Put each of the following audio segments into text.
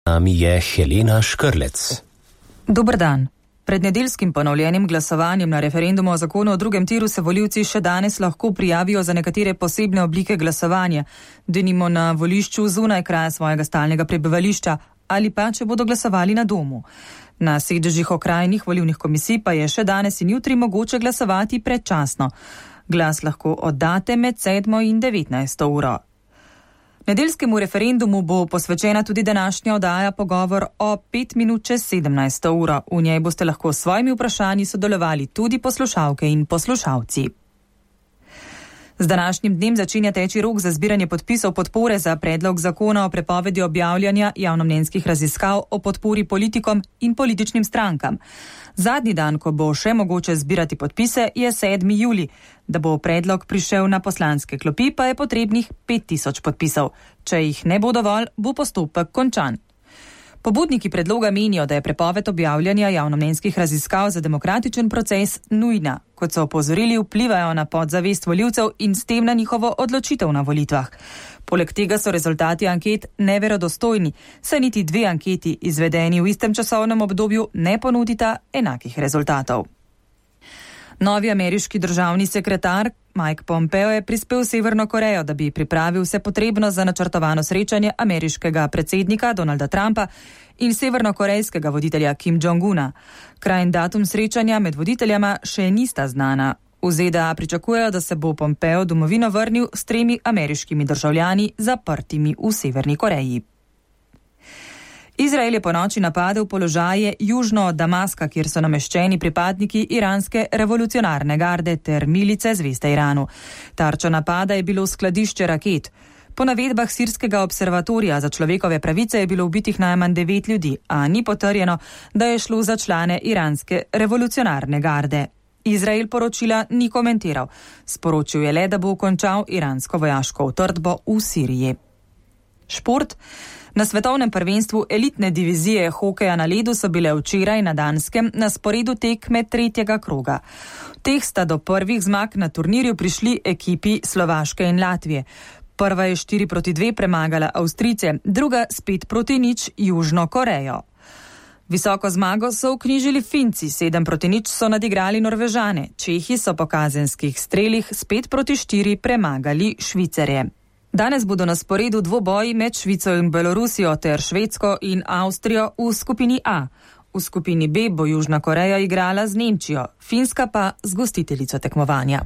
nami je Helena Škrlec. Dober dan. Pred nedeljskim ponovljenim glasovanjem na referendumu o zakonu o drugem tiru se volivci še danes lahko prijavijo za nekatere posebne oblike glasovanja, denimo na volišču zunaj kraja svojega stalnega prebivališča ali pa, če bodo glasovali na domu. Na sedežih okrajnih volilnih komisij pa je še danes in jutri mogoče glasovati predčasno. Glas lahko oddate med 7 in 19 uro. Nedeljskemu referendumu bo posvečena tudi današnja oddaja Pogovor o 5 minut čez 17 uro. V njej boste lahko s svojimi vprašanji sodelovali tudi poslušalke in poslušalci. Z današnjim dnem začenja teči rok za zbiranje podpisov podpore za predlog zakona o prepovedi objavljanja javnomnenjskih raziskav o podpori politikom in političnim strankam. Zadnji dan, ko bo še mogoče zbirati podpise, je 7. julij. Da bo predlog prišel na poslanske klopi, pa je potrebnih 5000 podpisov. Če jih ne bo dovolj, bo postopek končan. Pobudniki predloga menijo, da je prepoved objavljanja javnomnenjskih raziskav za demokratičen proces nujna. Kot so opozorili, vplivajo na podzavest volivcev in s tem na njihovo odločitev na volitvah. Poleg tega so rezultati anket neverodostojni, saj niti 2 anketi izvedeni v istem časovnem obdobju ne ponudita enakih rezultatov. Novi ameriški državni sekretar Mike Pompeo je prispel v Severno Korejo, da bi pripravil vse potrebno za načrtovano srečanje ameriškega predsednika Donalda Trumpa in severnokorejskega voditelja Kim Jong-una. Kraj in datum srečanja med voditeljama še nista znana. V ZDA pričakujejo, da se bo Pompeo domovino vrnil s 3 ameriškimi državljani zaprtimi v Severni Koreji. Izrael je ponoči napadel položaje južno od Damaska, kjer so nameščeni pripadniki iranske revolucionarne garde ter milice zveste Iranu. Tarča napada je bilo skladišče raket. Po navedbah sirskega observatorija za človekove pravice je bilo ubitih najmanj 9 ljudi, a ni potrjeno, da je šlo za člane iranske revolucionarne garde. Izrael poročila ni komentiral. Sporočil je le, da bo končal iransko vojaško utrdbo v Siriji. Šport. Na svetovnem prvenstvu elitne divizije hokeja na ledu so bile včeraj na Danskem na sporedu tekme 3. kroga. Teh sta do prvih zmag na turnirju prišli ekipi Slovaške in Latvije. Prva je 4-2 premagala Avstrijce, druga s 5-0 Južno Korejo. Visoko zmago so vknjižili Finci, 7-0 so nadigrali Norvežane. Čehi so po kazenskih strelih s 5-4 premagali Švicarje. Danes bodo na sporedu dvoboji med Švico in Belorusijo ter Švedsko in Avstrijo v skupini A. V skupini B bo Južna Koreja igrala z Nemčijo, Finska pa z gostiteljico tekmovanja.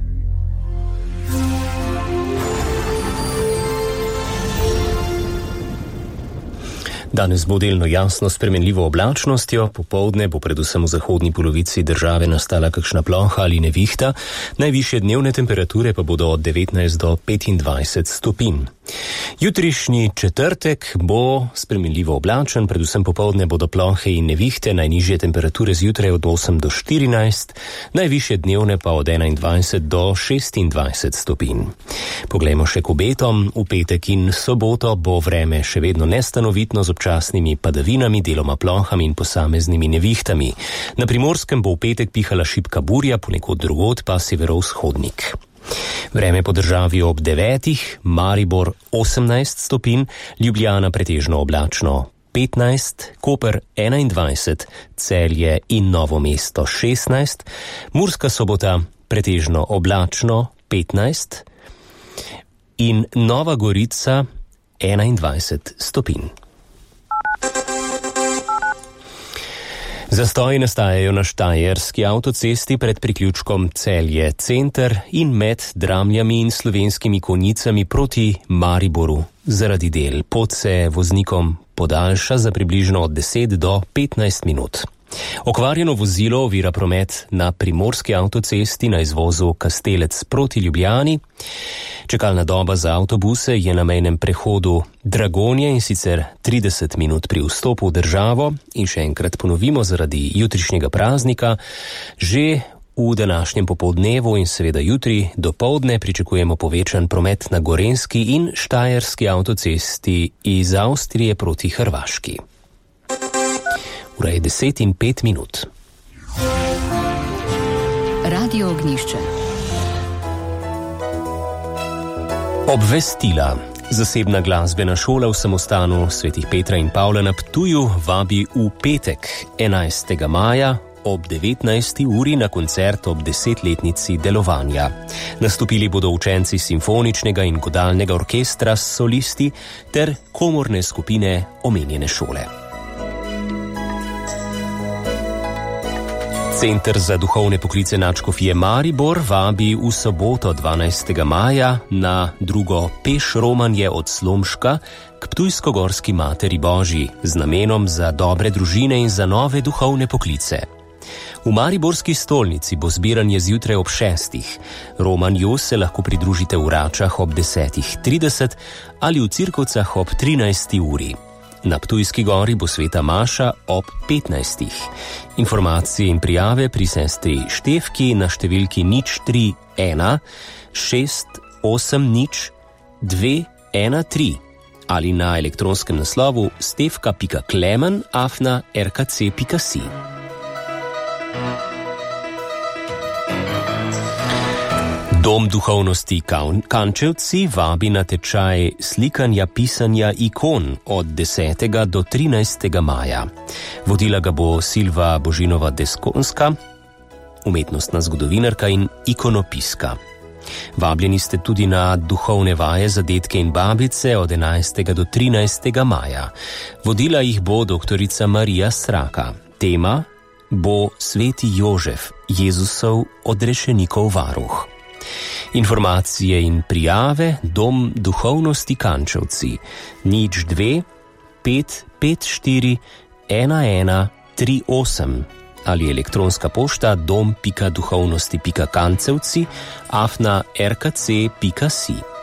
Danes bo delno jasno spremenljivo oblačnostjo, popoldne bo predvsem v zahodni polovici države nastala kakšna ploha ali nevihta, najvišje dnevne temperature pa bodo od 19 do 25 stopinj. Jutrišnji četrtek bo spremenljivo oblačen, predvsem popoldne bodo plohe in nevihte, najnižje temperature zjutraj od 8 do 14, najvišje dnevne pa od 21 do 26 stopinj. Poglejmo še k obetom. V petek in soboto bo vreme še vedno nestanovitno z občasnimi padavinami, deloma plohami in posameznimi nevihtami. Na Primorskem bo v petek pihala šibka burja, ponekod drugod pa severovzhodnik. Vreme po državi ob 9, Maribor 18 stopinj, Ljubljana pretežno oblačno 15, Koper 21, Celje in Novo mesto 16, Murska Sobota pretežno oblačno 15 in Nova Gorica 21 stopinj. Zastoji nastajajo na Štajerski avtocesti pred priključkom Celje center in med Dramljami in Slovenskimi Konjicami proti Mariboru. Zaradi del pot se voznikom podaljša za približno od 10 do 15 minut. Okvarjeno vozilo ovira promet na Primorski avtocesti na izvozu Kastelec proti Ljubljani. Čakalna doba za avtobuse je na mejnem prehodu Dragonje, in sicer 30 minut pri vstopu v državo. In še enkrat ponovimo, zaradi jutrišnjega praznika že v današnjem popoldnevu in seveda jutri dopoldne pričakujemo povečan promet na Gorenjski in Štajerski avtocesti iz Avstrije proti Hrvaški. Ura je 10:05. Radio Ognjišče. Obvestila. Zasebna glasbena šola v samostanu Svetih Petra in Pavla na Ptuju vabi v petek 11. maja ob 19. uri na koncert ob 10-letnici delovanja. Nastopili bodo učenci simfoničnega in godalnega orkestra s solisti ter komorne skupine omenjene šole. Center za duhovne poklice Nadškofije Maribor vabi v soboto 12. maja na drugo peš romanje od Slomška k Ptujsko-gorski Materi Božji z namenom za dobre družine in za nove duhovne poklice. V Mariborski stolnici bo zbiranje zjutraj ob 6. Romanju se lahko pridružite v Račah ob 10.30 ali v Cirkovcah ob 13. uri. Na Ptujski gori bo sveta maša ob 15. Informacije in prijave pri sestri Štefki na številki 031 680 213 ali na elektronskem naslovu stefka.klemen@rkc.si. Dom duhovnosti Kančevci vabi na tečaj slikanja pisanja ikon od 10. do 13. maja. Vodila ga bo Silva Božinova Deskonska, umetnostna zgodovinarka in ikonopiska. Vabljeni ste tudi na duhovne vaje za detke in babice od 11. do 13. maja. Vodila jih bo doktorica Marija Sraka. Tema bo Sveti Jožef, Jezusov odrešenikov varuh. Informacije in prijave Dom duhovnosti Kančevci 02 554 1138 ali elektronska pošta dom.duhovnosti.kancevci @rkc.si.